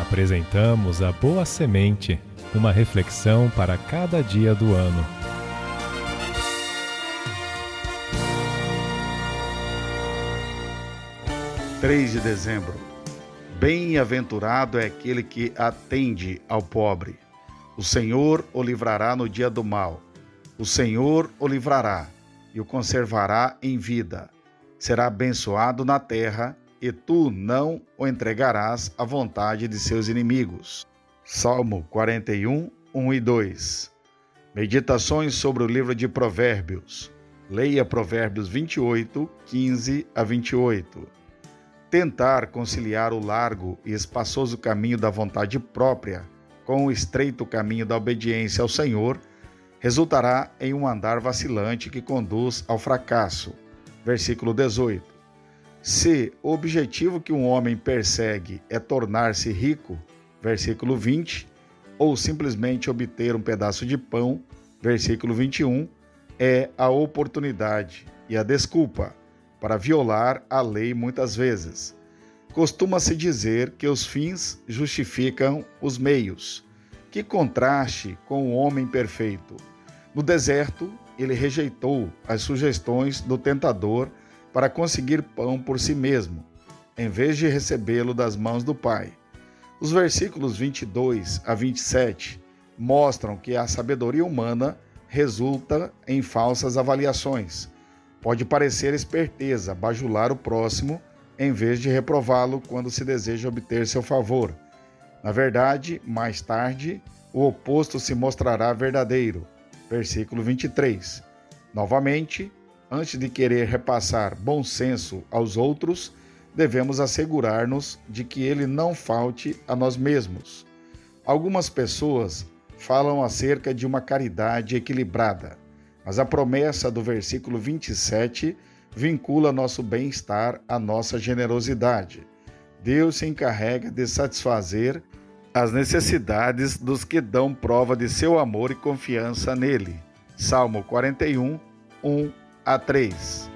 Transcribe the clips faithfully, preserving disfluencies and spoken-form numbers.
Apresentamos a Boa Semente, uma reflexão para cada dia do ano. três de dezembro. Bem-aventurado é aquele que atende ao pobre. O Senhor o livrará no dia do mal. O Senhor o livrará e o conservará em vida. Será abençoado na terra e tu não o entregarás à vontade de seus inimigos. Salmo quarenta e um, um e dois. Meditações sobre o livro de Provérbios. Leia Provérbios vinte e oito, quinze a vinte e oito. Tentar conciliar o largo e espaçoso caminho da vontade própria com o estreito caminho da obediência ao Senhor resultará em um andar vacilante que conduz ao fracasso. Versículo dezoito. Se o objetivo que um homem persegue é tornar-se rico, versículo vinte, ou simplesmente obter um pedaço de pão, versículo vinte e um, é a oportunidade e a desculpa para violar a lei muitas vezes. Costuma-se dizer que os fins justificam os meios. Que contraste com o homem perfeito! No deserto, ele rejeitou as sugestões do tentador para conseguir pão por si mesmo, em vez de recebê-lo das mãos do Pai. Os versículos vinte e dois a vinte e sete mostram que a sabedoria humana resulta em falsas avaliações. Pode parecer esperteza bajular o próximo em vez de reprová-lo quando se deseja obter seu favor. Na verdade, mais tarde, o oposto se mostrará verdadeiro. Versículo vinte e três. Novamente, antes de querer repassar bom senso aos outros, devemos assegurar-nos de que ele não falte a nós mesmos. Algumas pessoas falam acerca de uma caridade equilibrada, mas a promessa do versículo vinte e sete vincula nosso bem-estar à nossa generosidade. Deus se encarrega de satisfazer as necessidades dos que dão prova de seu amor e confiança nele. Salmo quarenta e um, um a três.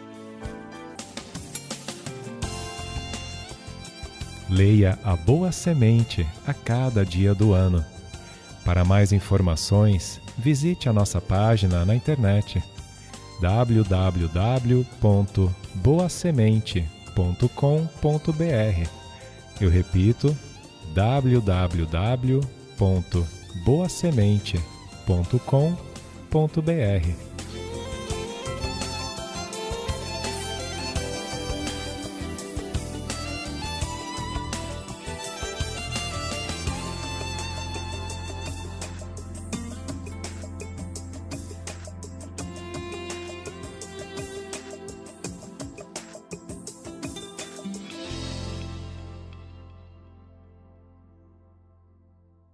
Leia a Boa Semente a cada dia do ano. Para mais informações, visite a nossa página na internet w w w ponto boa semente ponto com ponto b r. Eu repito, w w w ponto boa semente ponto com ponto b r.